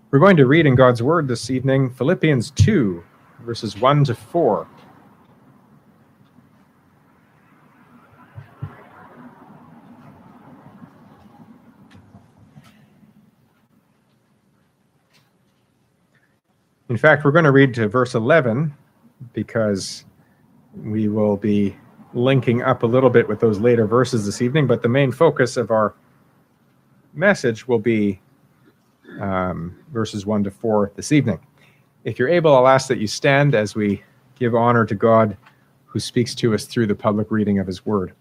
We're going to read in God's Word this evening, Philippians 2, verses 1 to 4. In fact, we're going to read to verse 11 because we will be linking up a little bit with those later verses this evening, but the main focus of our message will be verses 1 to 4 this evening. If you're able, I'll ask that you stand as we give honor to God who speaks to us through the public reading of his word.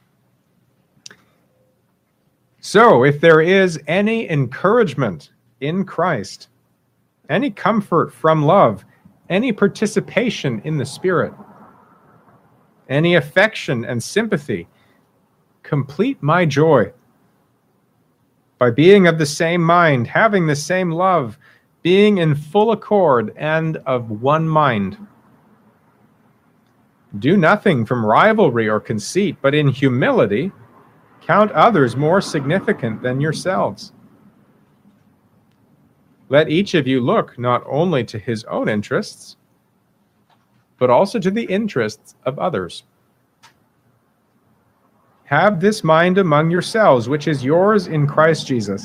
So, if there is any encouragement in Christ, any comfort from love, any participation in the Spirit, any affection and sympathy, complete my joy by being of the same mind, having the same love, being in full accord and of one mind. Do nothing from rivalry or conceit, but in humility count others more significant than yourselves. Let each of you look not only to his own interests, but also to the interests of others. Have this mind among yourselves, which is yours in Christ Jesus,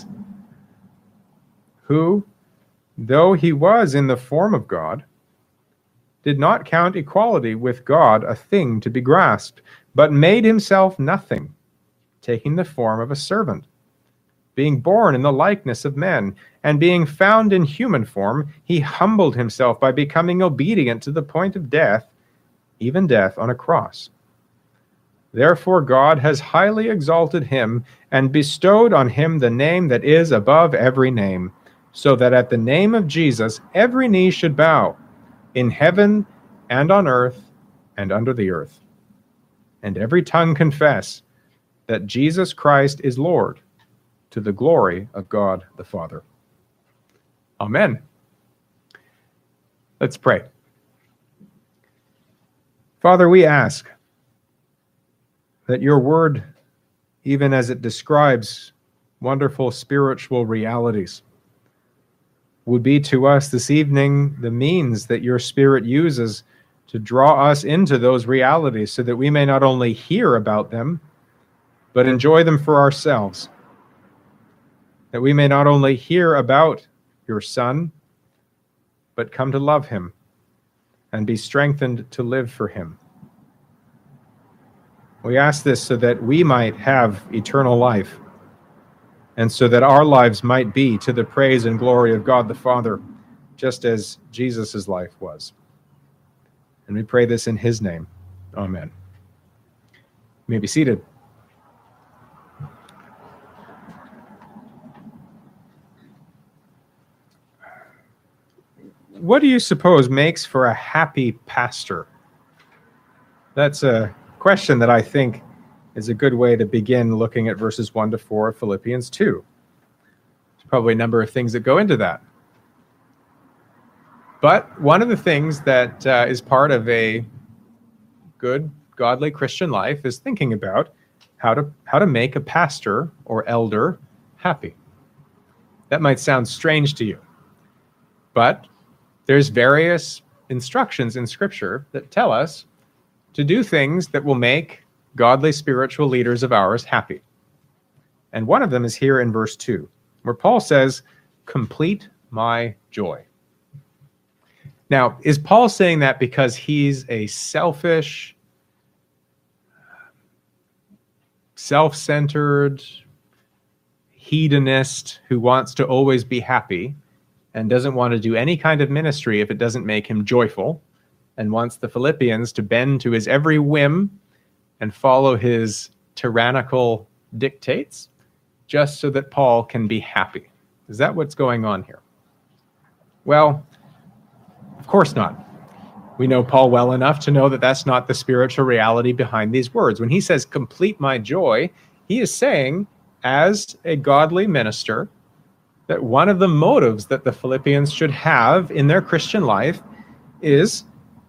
who, though he was in the form of God, did not count equality with God a thing to be grasped, but made himself nothing, taking the form of a servant, being born in the likeness of men, and being found in human form, he humbled himself by becoming obedient to the point of death, even death on a cross. Therefore God has highly exalted him and bestowed on him the name that is above every name, so that at the name of Jesus every knee should bow, in heaven and on earth and under the earth, and every tongue confess that Jesus Christ is Lord, to the glory of God the Father. Amen. Let's pray. Father, we ask that your word, even as it describes wonderful spiritual realities, would be to us this evening the means that your Spirit uses to draw us into those realities so that we may not only hear about them, but enjoy them for ourselves. That we may not only hear about your Son, but come to love him and be strengthened to live for him. We ask this so that we might have eternal life, and so that our lives might be to the praise and glory of God the Father, just as Jesus' life was. And we pray this in his name. Amen. You may be seated. What do you suppose makes for a happy pastor? That's a question that I think is a good way to begin looking at verses 1 to 4 of Philippians 2. There's probably a number of things that go into that. But one of the things that is part of a good, godly Christian life is thinking about how to make a pastor or elder happy. That might sound strange to you, but there's various instructions in Scripture that tell us to do things that will make godly spiritual leaders of ours happy. And one of them is here in verse 2, where Paul says, complete my joy. Now, is Paul saying that because he's a selfish, self-centered hedonist who wants to always be happy and doesn't want to do any kind of ministry if it doesn't make him joyful, and wants the Philippians to bend to his every whim and follow his tyrannical dictates, just so that Paul can be happy? Is that what's going on here? Well, of course not. We know Paul well enough to know that that's not the spiritual reality behind these words. When he says, complete my joy, he is saying, as a godly minister, that one of the motives that the Philippians should have in their Christian life is,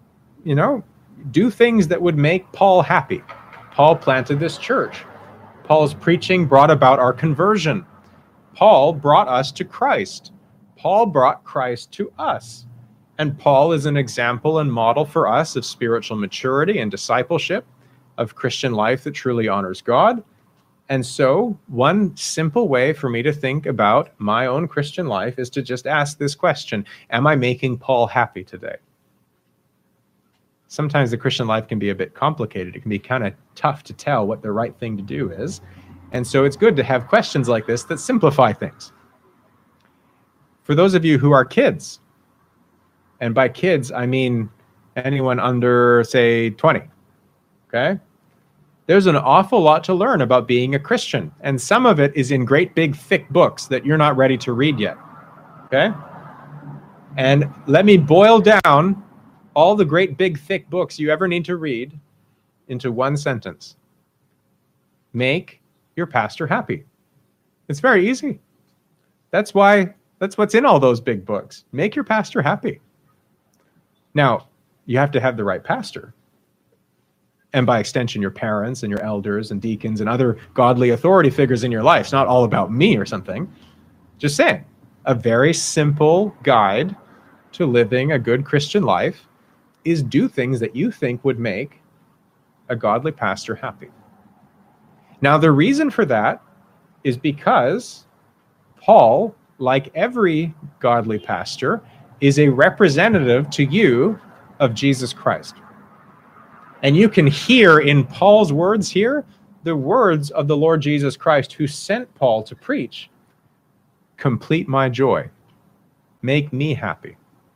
do things that would make Paul happy. Paul planted this church. Paul's preaching brought about our conversion. Paul brought us to Christ. Paul brought Christ to us. And Paul is an example and model for us of spiritual maturity and discipleship, of Christian life that truly honors God. And so one simple way for me to think about my own Christian life is to just ask this question: am I making Paul happy today? Sometimes the Christian life can be a bit complicated. It can be kind of tough to tell what the right thing to do is. And so it's good to have questions like this that simplify things. For those of you who are kids, and by kids, I mean anyone under, say, 20, okay? There's an awful lot to learn about being a Christian, and some of it is in great big thick books that you're not ready to read yet, okay? And let me boil down all the great big thick books you ever need to read into one sentence. Make your pastor happy. It's very easy. That's what's in all those big books. Make your pastor happy. Now, you have to have the right pastor. And by extension, your parents and your elders and deacons and other godly authority figures in your life. It's not all about me or something. Just saying, a very simple guide to living a good Christian life is do things that you think would make a godly pastor happy. Now, the reason for that is because Paul, like every godly pastor, is a representative to you of Jesus Christ. And you can hear in Paul's words here the words of the Lord Jesus Christ, who sent Paul to preach, complete my joy, make me happy.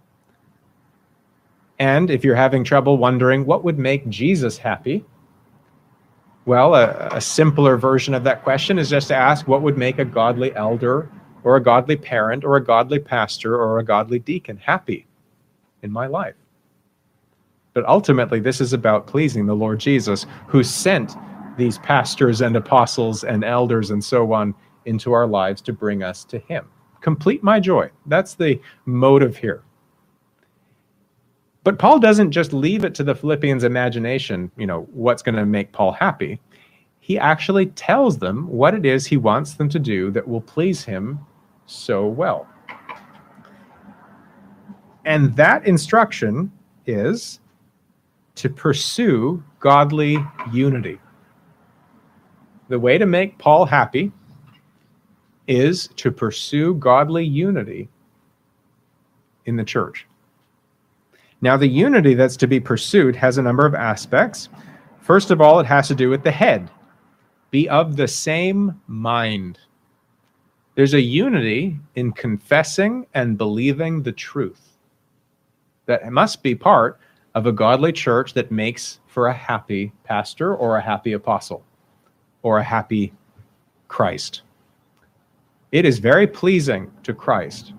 And if you're having trouble wondering what would make Jesus happy, well, a simpler version of that question is just to ask what would make a godly elder or a godly parent or a godly pastor or a godly deacon happy in my life. But ultimately, this is about pleasing the Lord Jesus, who sent these pastors and apostles and elders and so on into our lives to bring us to him. Complete my joy. That's the motive here. But Paul doesn't just leave it to the Philippians' imagination, what's going to make Paul happy. He actually tells them what it is he wants them to do that will please him so well. And that instruction is to pursue godly unity. The way to make Paul happy is to pursue godly unity in the church. Now, the unity that's to be pursued has a number of aspects. First of all, it has to do with the head. Be of the same mind. There's a unity in confessing and believing the truth that must be part of a godly church that makes for a happy pastor or a happy apostle or a happy Christ. It is very pleasing to Christ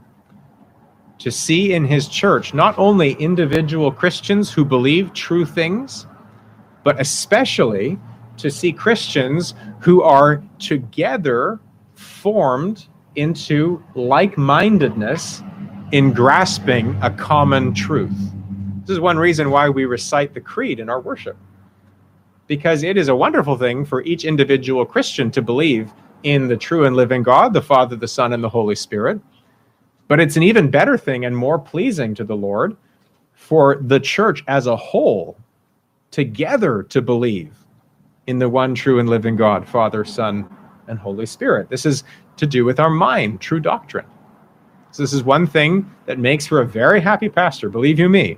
to see in his church not only individual Christians who believe true things, but especially to see Christians who are together formed into like-mindedness in grasping a common truth. This is one reason why we recite the creed in our worship, because it is a wonderful thing for each individual Christian to believe in the true and living God, the Father, the Son, and the Holy Spirit. But it's an even better thing and more pleasing to the Lord for the church as a whole together to believe in the one true and living God, Father, Son, and Holy Spirit. This is to do with our mind, true doctrine. So this is one thing that makes for a very happy pastor, believe you me,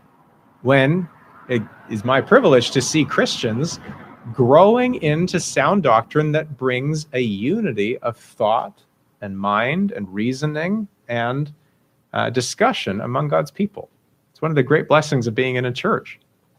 when it is my privilege to see Christians growing into sound doctrine that brings a unity of thought and mind and reasoning and discussion among God's people. It's one of the great blessings of being in a church.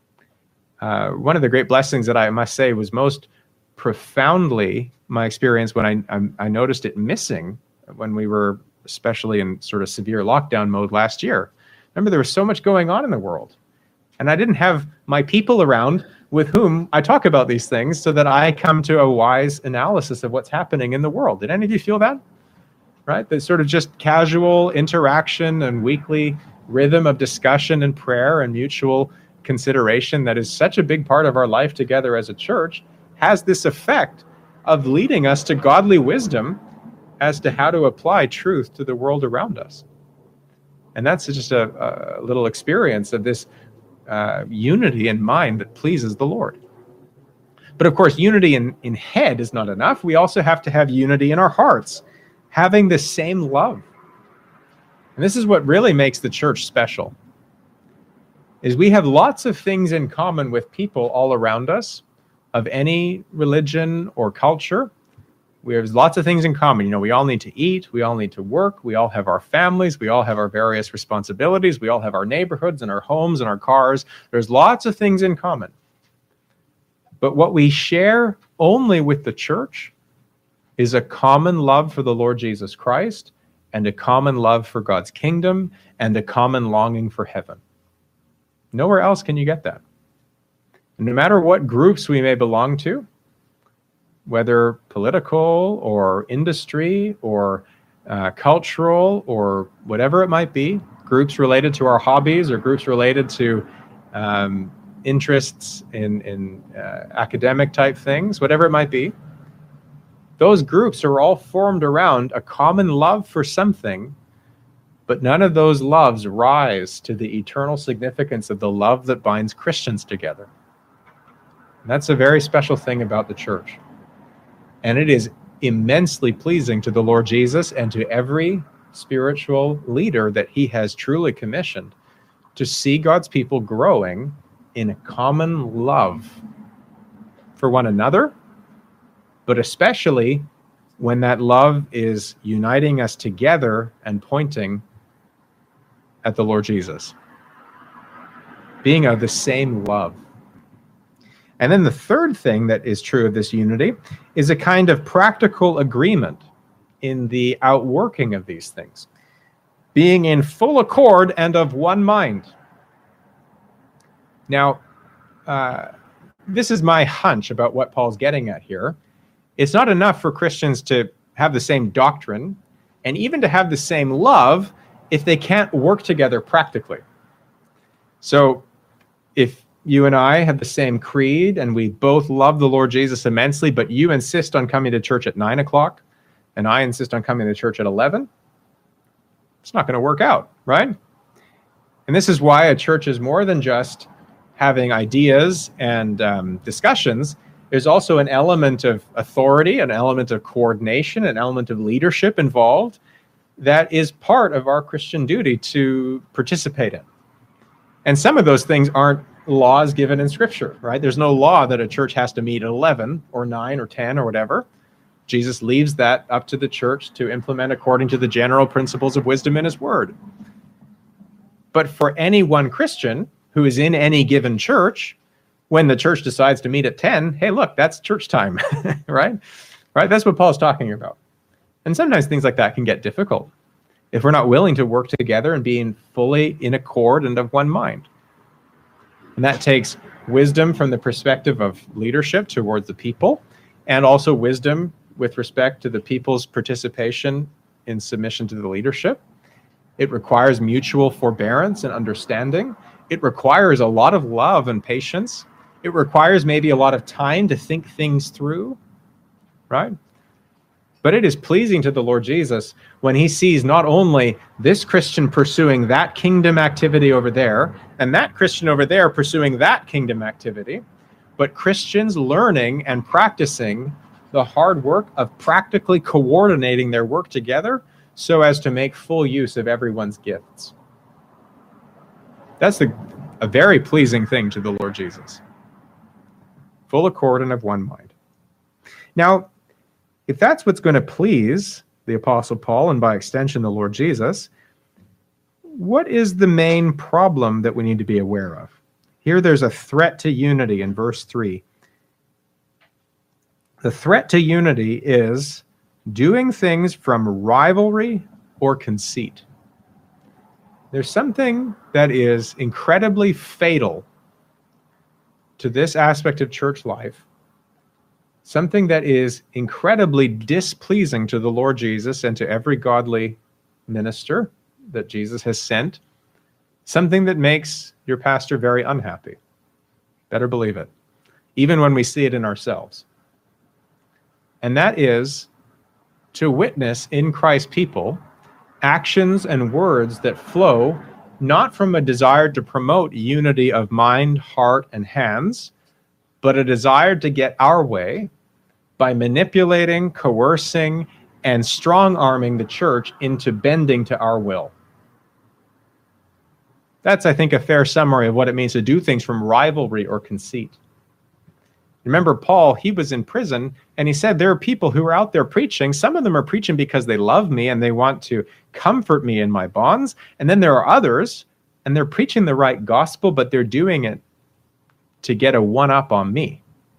One of the great blessings that I must say was most profoundly my experience when I noticed it missing when we were especially in sort of severe lockdown mode last year. Remember, there was so much going on in the world. And I didn't have my people around with whom I talk about these things so that I come to a wise analysis of what's happening in the world. Did any of you feel that? Right? The sort of just casual interaction and weekly rhythm of discussion and prayer and mutual consideration that is such a big part of our life together as a church has this effect of leading us to godly wisdom as to how to apply truth to the world around us. And that's just a little experience of this unity in mind that pleases the Lord. But of course, unity in head is not enough. We also have to have unity in our hearts, having the same love. And this is what really makes the church special, is we have lots of things in common with people all around us of any religion or culture. We have lots of things in common. You know, we all need to eat. We all need to work. We all have our families. We all have our various responsibilities. We all have our neighborhoods and our homes and our cars. There's lots of things in common. But what we share only with the church is a common love for the Lord Jesus Christ and a common love for God's kingdom and a common longing for heaven. Nowhere else can you get that. And no matter what groups we may belong to, whether political or industry or cultural or whatever it might be, groups related to our hobbies or groups related to interests in academic type things, whatever it might be, those groups are all formed around a common love for something, but none of those loves rise to the eternal significance of the love that binds Christians together. And that's a very special thing about the church. And it is immensely pleasing to the Lord Jesus and to every spiritual leader that he has truly commissioned to see God's people growing in a common love for one another, but especially when that love is uniting us together and pointing at the Lord Jesus, being of the same love. And then the third thing that is true of this unity is a kind of practical agreement in the outworking of these things, being in full accord and of one mind. Now, this is my hunch about what Paul's getting at here. It's not enough for Christians to have the same doctrine and even to have the same love if they can't work together practically. So if you and I have the same creed and we both love the Lord Jesus immensely, but you insist on coming to church at 9 o'clock and I insist on coming to church at 11, it's not going to work out, right? And this is why a church is more than just having ideas and discussions. There's also an element of authority, an element of coordination, an element of leadership involved that is part of our Christian duty to participate in. And some of those things aren't laws given in Scripture, right? There's no law that a church has to meet at 11 or 9 or 10 or whatever. Jesus leaves that up to the church to implement according to the general principles of wisdom in his word. But for any one Christian who is in any given church, when the church decides to meet at 10, hey, look, that's church time, right? Right? That's what Paul's talking about. And sometimes things like that can get difficult if we're not willing to work together and being fully in accord and of one mind. And that takes wisdom from the perspective of leadership towards the people, and also wisdom with respect to the people's participation in submission to the leadership. It requires mutual forbearance and understanding. It requires a lot of love and patience. It requires maybe a lot of time to think things through, right? But it is pleasing to the Lord Jesus when he sees not only this Christian pursuing that kingdom activity over there, and that Christian over there pursuing that kingdom activity, but Christians learning and practicing the hard work of practically coordinating their work together so as to make full use of everyone's gifts. That's a very pleasing thing to the Lord Jesus. Full accord and of one mind. Now, if that's what's going to please the Apostle Paul and by extension the Lord Jesus, what is the main problem that we need to be aware of? Here there's a threat to unity in verse 3. The threat to unity is doing things from rivalry or conceit. There's something that is incredibly fatal to this aspect of church life, something that is incredibly displeasing to the Lord Jesus and to every godly minister that Jesus has sent, something that makes your pastor very unhappy. Better believe it, even when we see it in ourselves. And that is to witness in Christ's people actions and words that flow not from a desire to promote unity of mind, heart, and hands, but a desire to get our way by manipulating, coercing, and strong-arming the church into bending to our will. That's, I think, a fair summary of what it means to do things from rivalry or conceit. Remember, Paul, he was in prison, and he said there are people who are out there preaching. Some of them are preaching because they love me and they want to comfort me in my bonds. And then there are others, and they're preaching the right gospel, but they're doing it to get a one-up on me.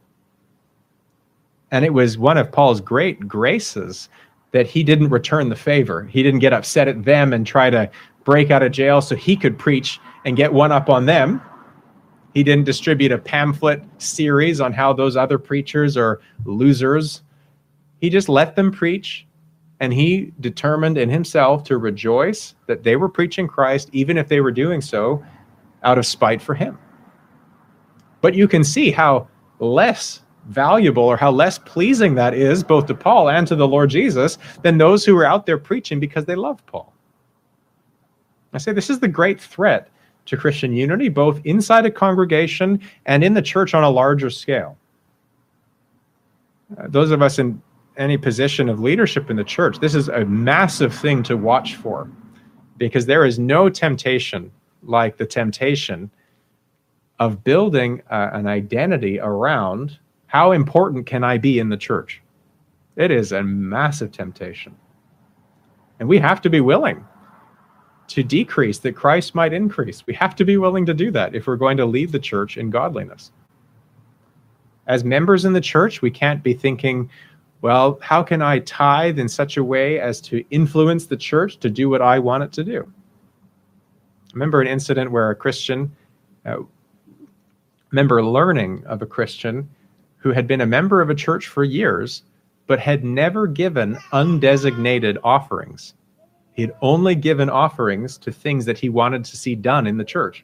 And it was one of Paul's great graces that he didn't return the favor. He didn't get upset at them and try to break out of jail so he could preach and get one up on them. He didn't distribute a pamphlet series on how those other preachers are losers. He just let them preach, and he determined in himself to rejoice that they were preaching Christ, even if they were doing so out of spite for him. But you can see how less valuable or how less pleasing that is both to Paul and to the Lord Jesus than those who are out there preaching because they love Paul. I say this is the great threat to Christian unity, both inside a congregation and in the church on a larger scale. Those of us in any position of leadership in the church, this is a massive thing to watch for, because there is no temptation like the temptation of building an identity around how important can I be in the church. It is a massive temptation. And we have to be willing to decrease that Christ might increase. We have to be willing to do that if we're going to lead the church in godliness. As members in the church, we can't be thinking, well, how can I tithe in such a way as to influence the church to do what I want it to do? I remember an incident where a Christian, learning of a Christian who had been a member of a church for years, but had never given undesignated offerings. He had only given offerings to things that he wanted to see done in the church.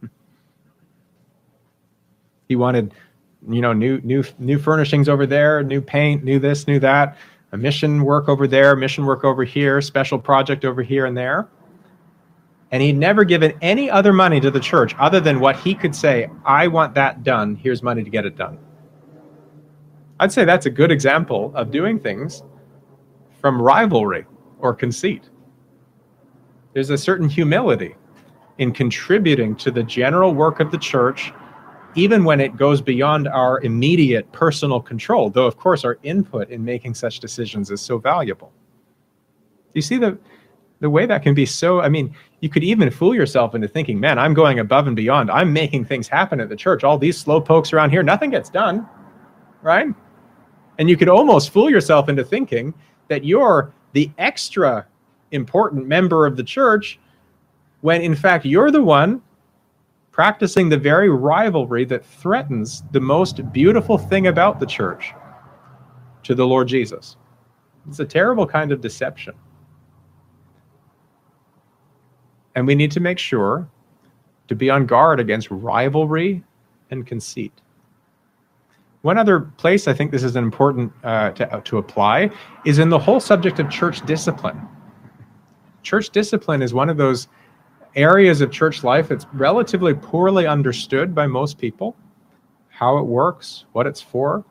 He wanted, new furnishings over there, new paint, new this, new that, a mission work over there, mission work over here, special project over here and there. And he'd never given any other money to the church other than what he could say, I want that done, here's money to get it done. I'd say that's a good example of doing things from rivalry or conceit. There's a certain humility in contributing to the general work of the church, even when it goes beyond our immediate personal control, though, of course, our input in making such decisions is so valuable. You see the way that can be so, you could even fool yourself into thinking, man, I'm going above and beyond. I'm making things happen at the church. All these slow pokes around here, nothing gets done, right? And you could almost fool yourself into thinking that you're the extra important member of the church, when in fact you're the one practicing the very rivalry that threatens the most beautiful thing about the church to the Lord Jesus. It's a terrible kind of deception. And we need to make sure to be on guard against rivalry and conceit. One other place I think this is important to apply is in the whole subject of church discipline. Church discipline is one of those areas of church life that's relatively poorly understood by most people, how it works, what it's for.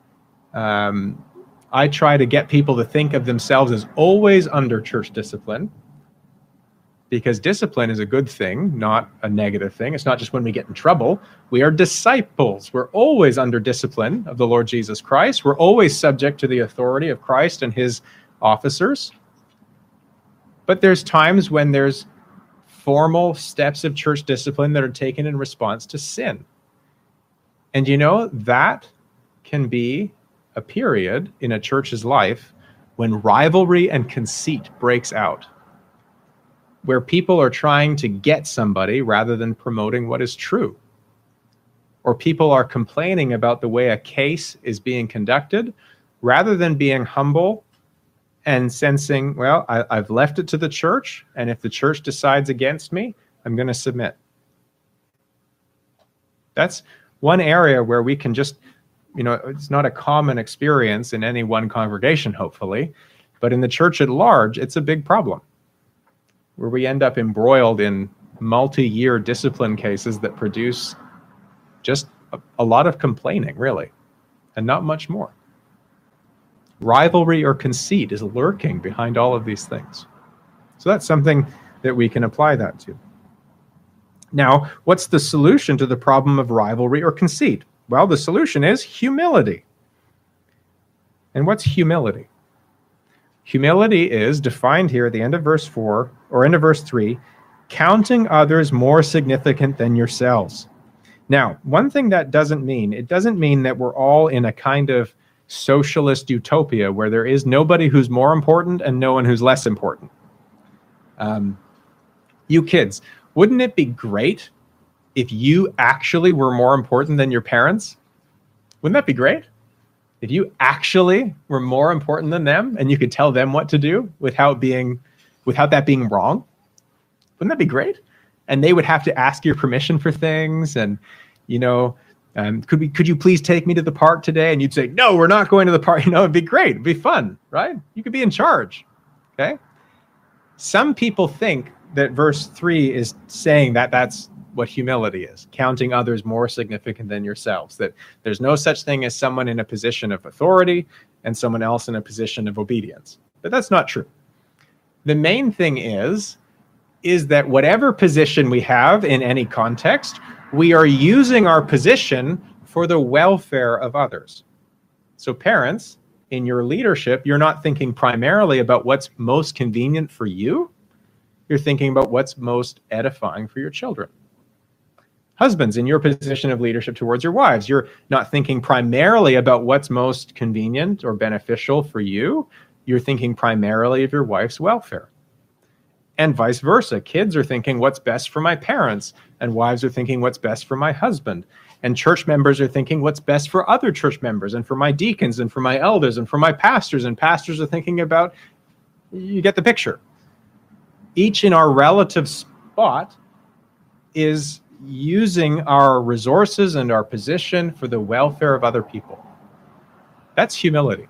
I try to get people to think of themselves as always under church discipline, because discipline is a good thing, not a negative thing. It's not just when we get in trouble. We are disciples. We're always under discipline of the Lord Jesus Christ. We're always subject to the authority of Christ and his officers. But there's times when there's formal steps of church discipline that are taken in response to sin. And that can be a period in a church's life when rivalry and conceit breaks out, where people are trying to get somebody rather than promoting what is true. Or people are complaining about the way a case is being conducted rather than being humble and sensing, well, I've left it to the church, and if the church decides against me, I'm going to submit. That's one area where we can just, it's not a common experience in any one congregation, hopefully, but in the church at large, it's a big problem. where we end up embroiled in multi-year discipline cases that produce just a lot of complaining, really, and not much more. Rivalry or conceit is lurking behind all of these things. So that's something that we can apply that to. Now, what's the solution to the problem of rivalry or conceit? Well, the solution is humility. And what's humility? Humility is defined here at the end of verse 4 or end of verse 3, counting others more significant than yourselves. Now, one thing that doesn't mean, it doesn't mean that we're all in a kind of socialist utopia where there is nobody who's more important and no one who's less important. You kids, wouldn't it be great if you actually were more important than your parents? Wouldn't that be great? If you actually were more important than them and you could tell them what to do without that being wrong? Wouldn't that be great? And they would have to ask your permission for things and, could you please take me to the park today? And you'd say, no, we're not going to the park. It'd be great. It'd be fun, right? You could be in charge, okay? Some people think that verse 3 is saying that that's what humility is, counting others more significant than yourselves, that there's no such thing as someone in a position of authority and someone else in a position of obedience. But that's not true. The main thing is that whatever position we have in any context, we are using our position for the welfare of others. So parents, in your leadership, you're not thinking primarily about what's most convenient for you. You're thinking about what's most edifying for your children. Husbands, in your position of leadership towards your wives, you're not thinking primarily about what's most convenient or beneficial for you. You're thinking primarily of your wife's welfare. And vice versa. Kids are thinking what's best for my parents, and wives are thinking what's best for my husband. And church members are thinking what's best for other church members, and for my deacons, and for my elders, and for my pastors. And pastors are thinking about, you get the picture. Each in our relative spot is using our resources and our position for the welfare of other people. That's humility.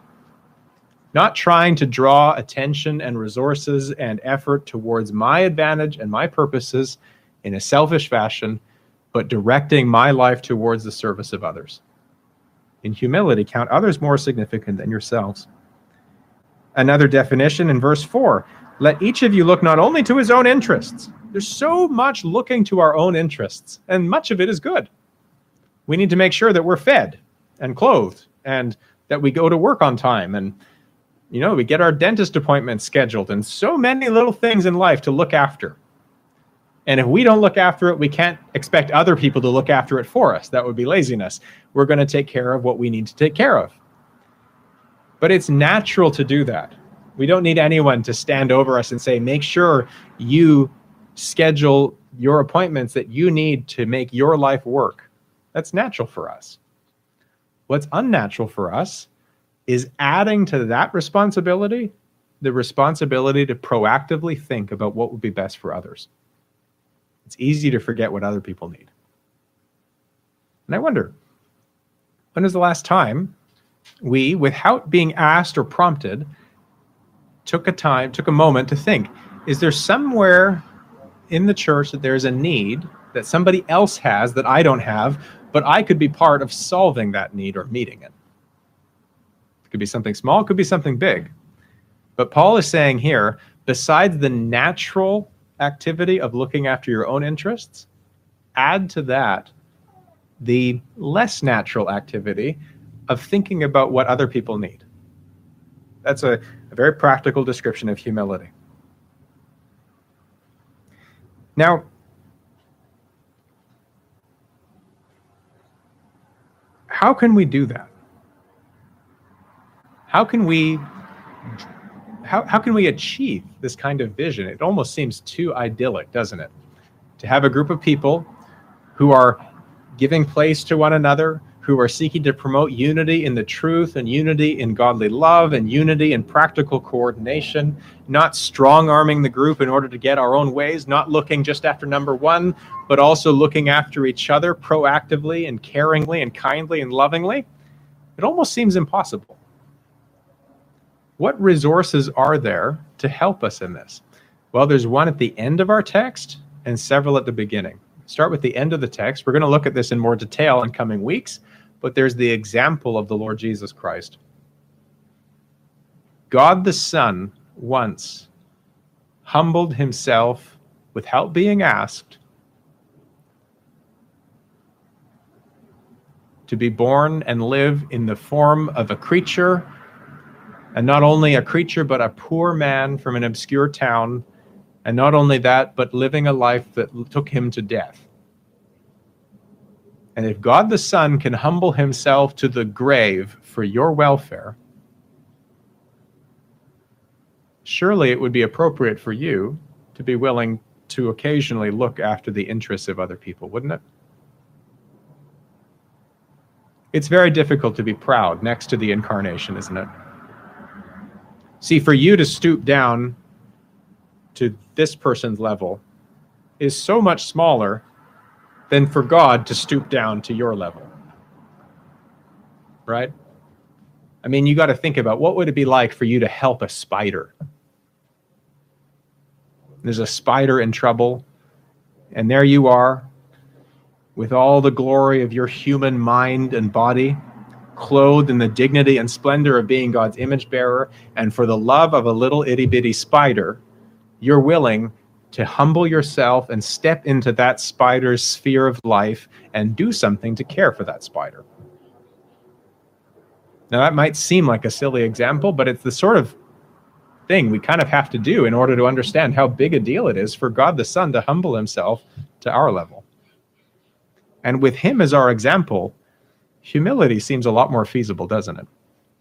Not trying to draw attention and resources and effort towards my advantage and my purposes in a selfish fashion, but directing my life towards the service of others. In humility, count others more significant than yourselves. Another definition in verse 4, let each of you look not only to his own interests. There's so much looking to our own interests, and much of it is good. We need to make sure that we're fed and clothed and that we go to work on time and we get our dentist appointments scheduled and so many little things in life to look after. And if we don't look after it, we can't expect other people to look after it for us. That would be laziness. We're going to take care of what we need to take care of. But it's natural to do that. We don't need anyone to stand over us and say, make sure you schedule your appointments that you need to make your life work. That's natural for us. What's unnatural for us is adding to that responsibility, the responsibility to proactively think about what would be best for others. It's easy to forget what other people need. And I wonder, when was the last time we, without being asked or prompted, took a moment to think, is there somewhere in the church that there's a need that somebody else has that I don't have, but I could be part of solving that need or meeting it? It could be something small, it could be something big. But Paul is saying here, besides the natural activity of looking after your own interests, add to that the less natural activity of thinking about what other people need. That's a very practical description of humility. Now, how can we do that? How can we achieve this kind of vision? It almost seems too idyllic, doesn't it? To have a group of people who are giving place to one another, who are seeking to promote unity in the truth and unity in godly love and unity in practical coordination, not strong-arming the group in order to get our own ways, not looking just after number one, but also looking after each other proactively and caringly and kindly and lovingly. It almost seems impossible. What resources are there to help us in this? Well, there's one at the end of our text and several at the beginning. Start with the end of the text. We're going to look at this in more detail in coming weeks, but there's the example of the Lord Jesus Christ. God the Son once humbled himself without being asked to be born and live in the form of a creature, and not only a creature, but a poor man from an obscure town, and not only that, but living a life that took him to death. And if God the Son can humble himself to the grave for your welfare, surely it would be appropriate for you to be willing to occasionally look after the interests of other people, wouldn't it? It's very difficult to be proud next to the incarnation, isn't it? See, for you to stoop down to this person's level is so much smaller than for God to stoop down to your level. Right? I mean, you got to think about what would it be like for you to help a spider? There's a spider in trouble, and there you are, with all the glory of your human mind and body, clothed in the dignity and splendor of being God's image bearer, and for the love of a little itty-bitty spider, you're willing to humble yourself and step into that spider's sphere of life and do something to care for that spider. Now, that might seem like a silly example, but it's the sort of thing we kind of have to do in order to understand how big a deal it is for God the Son to humble himself to our level. And with him as our example, humility seems a lot more feasible, doesn't it?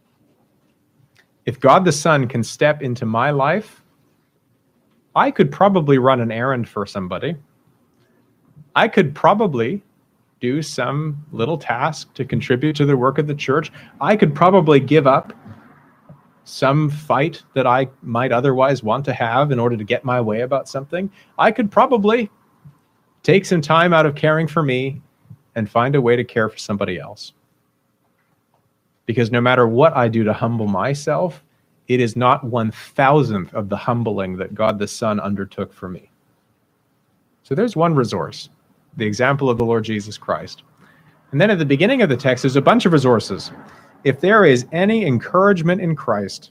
If God the Son can step into my life, I could probably run an errand for somebody. I could probably do some little task to contribute to the work of the church. I could probably give up some fight that I might otherwise want to have in order to get my way about something. I could probably take some time out of caring for me and find a way to care for somebody else. Because no matter what I do to humble myself, it is not 1,000th of the humbling that God the Son undertook for me. So there's one resource, the example of the Lord Jesus Christ. And then at the beginning of the text, there's a bunch of resources. If there is any encouragement in Christ,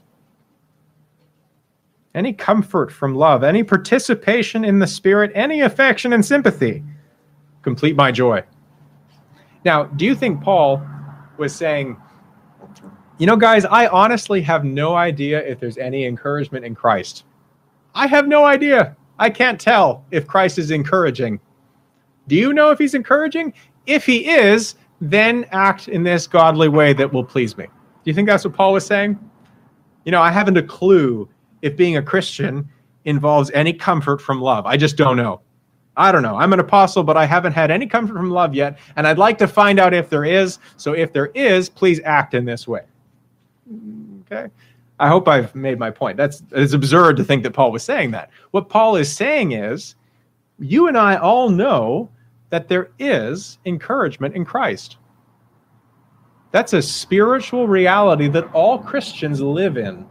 any comfort from love, any participation in the Spirit, any affection and sympathy, complete my joy. Now, do you think Paul was saying, you know, guys, I honestly have no idea if there's any encouragement in Christ. I have no idea. I can't tell if Christ is encouraging. Do you know if he's encouraging? If he is, then act in this godly way that will please me. Do you think that's what Paul was saying? You know, I haven't a clue if being a Christian involves any comfort from love. I just don't know. I don't know. I'm an apostle, but I haven't had any comfort from love yet, and I'd like to find out if there is. So if there is, please act in this way. Okay? I hope I've made my point. It's absurd to think that Paul was saying that. What Paul is saying is, you and I all know that there is encouragement in Christ. That's a spiritual reality that all Christians live in.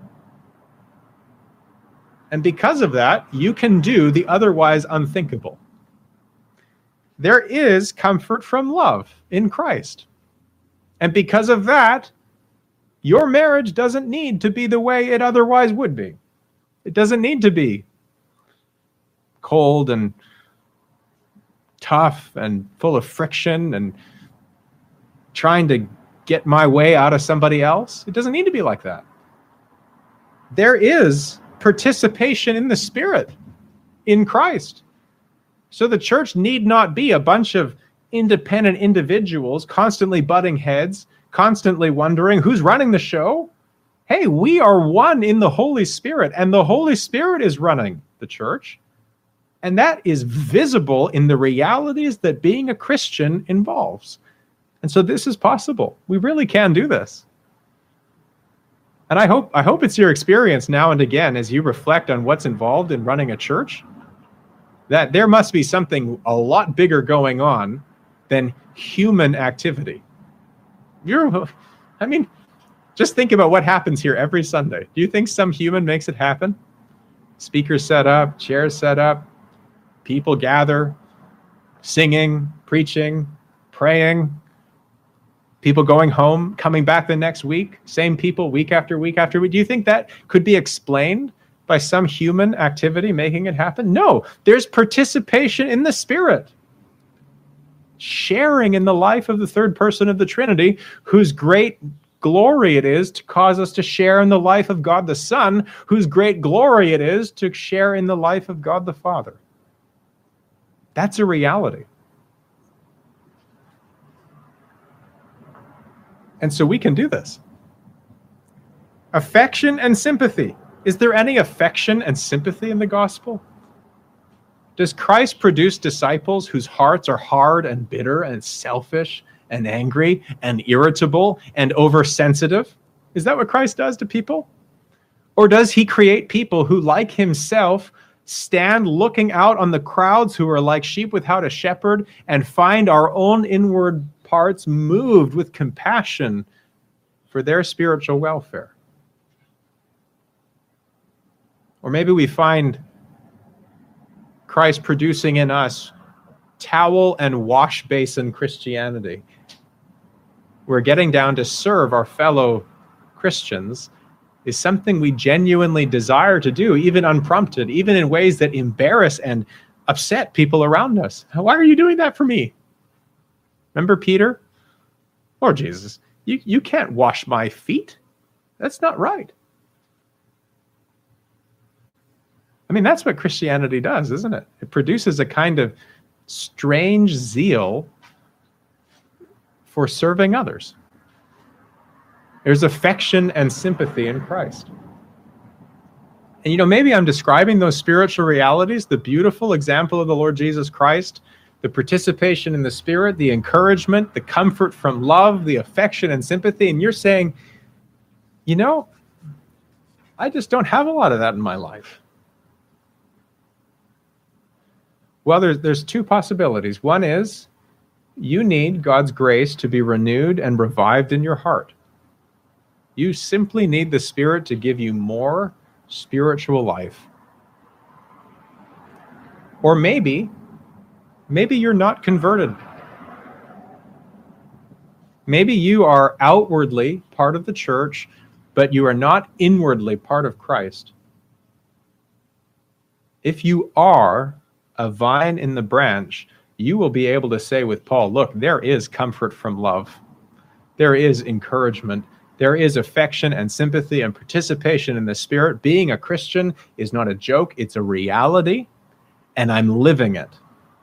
And because of that, you can do the otherwise unthinkable. There is comfort from love in Christ. And because of that, your marriage doesn't need to be the way it otherwise would be. It doesn't need to be cold and tough and full of friction and trying to get my way out of somebody else. It doesn't need to be like that. There is participation in the Spirit in Christ. So the church need not be a bunch of independent individuals constantly butting heads, constantly wondering who's running the show. Hey, we are one in the Holy Spirit, and the Holy Spirit is running the church. And that is visible in the realities that being a Christian involves. And so this is possible. We really can do this. And I hope it's your experience now and again as you reflect on what's involved in running a church, that there must be something a lot bigger going on than human activity. Just think about what happens here every Sunday. Do you think some human makes it happen? speakers set up, chairs set up, people gather, singing, preaching, praying, people going home, coming back the next week, same people week after week after week. Do you think that could be explained by some human activity making it happen? No, there's participation in the Spirit, sharing in the life of the third person of the Trinity, whose great glory it is to cause us to share in the life of God the Son, whose great glory it is to share in the life of God the Father. That's a reality. And so we can do this. Affection and sympathy. Is there any affection and sympathy in the gospel? Does Christ produce disciples whose hearts are hard and bitter and selfish and angry and irritable and oversensitive? Is that what Christ does to people? Or does he create people who, like himself, stand looking out on the crowds who are like sheep without a shepherd and find our own inward parts moved with compassion for their spiritual welfare? Or maybe we find Christ producing in us towel and wash basin Christianity. We're getting down to serve our fellow Christians is something we genuinely desire to do, even unprompted, even in ways that embarrass and upset people around us. Why are you doing that for me? Remember Peter? Lord Jesus, you can't wash my feet. That's not right. I mean, that's what Christianity does, isn't it? It produces a kind of strange zeal for serving others. There's affection and sympathy in Christ. And maybe I'm describing those spiritual realities, the beautiful example of the Lord Jesus Christ, the participation in the Spirit, the encouragement, the comfort from love, the affection and sympathy. And you're saying, I just don't have a lot of that in my life. Well, there's two possibilities. One is you need God's grace to be renewed and revived in your heart. You simply need the Spirit to give you more spiritual life. Or maybe you're not converted. Maybe you are outwardly part of the church, but you are not inwardly part of Christ. If you are a vine in the branch, you will be able to say with Paul, look, there is comfort from love. There is encouragement. There is affection and sympathy and participation in the Spirit. Being a Christian is not a joke. It's a reality, and I'm living it.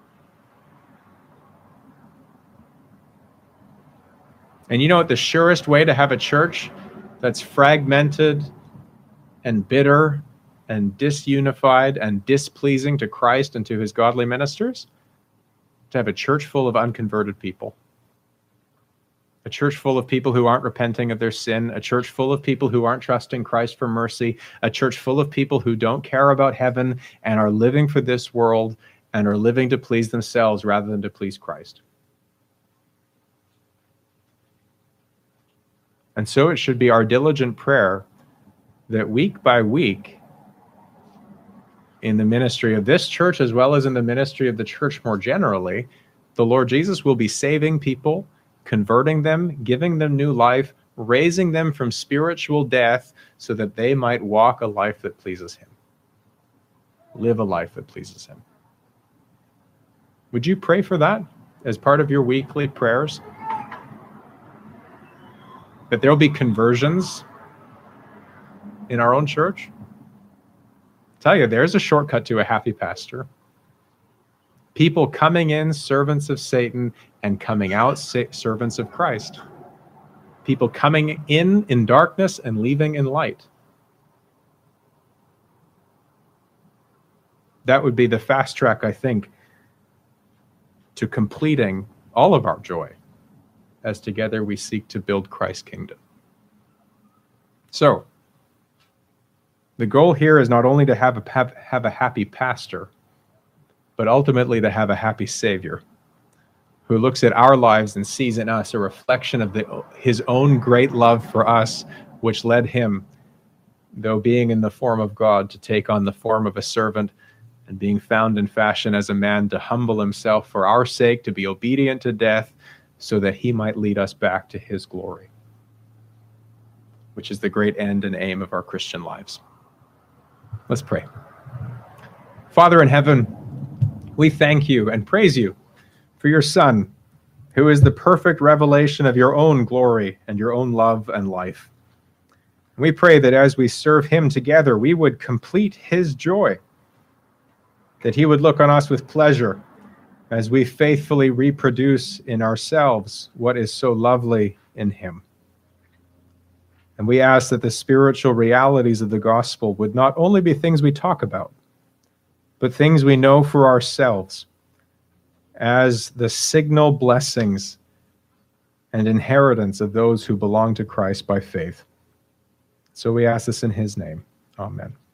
And you know what the surest way to have a church that's fragmented and bitter and disunified and displeasing to Christ and to his godly ministers? To have a church full of unconverted people. A church full of people who aren't repenting of their sin. A church full of people who aren't trusting Christ for mercy. A church full of people who don't care about heaven and are living for this world and are living to please themselves rather than to please Christ. And so it should be our diligent prayer that week by week, in the ministry of this church as well as in the ministry of the church more generally, the Lord Jesus will be saving people, converting them, giving them new life, raising them from spiritual death so that they might walk a life that pleases him. Live a life that pleases him. Would you pray for that as part of your weekly prayers? That there will be conversions in our own church? Tell you, there's a shortcut to a happy pastor. People coming in servants of Satan and coming out servants of Christ. People coming in darkness and leaving in light. That would be the fast track, I think, to completing all of our joy as together we seek to build Christ's kingdom. So, the goal here is not only to have a happy pastor, but ultimately to have a happy Savior who looks at our lives and sees in us a reflection of his own great love for us, which led him though being in the form of God, to take on the form of a servant, and being found in fashion as a man, to humble himself for our sake, to be obedient to death, so that he might lead us back to his glory, which is the great end and aim of our Christian lives. Let's pray. Father in heaven, we thank you and praise you for your Son, who is the perfect revelation of your own glory and your own love and life. And we pray that as we serve him together, we would complete his joy, that he would look on us with pleasure as we faithfully reproduce in ourselves what is so lovely in him. And we ask that the spiritual realities of the gospel would not only be things we talk about, but things we know for ourselves as the signal blessings and inheritance of those who belong to Christ by faith. So we ask this in his name. Amen.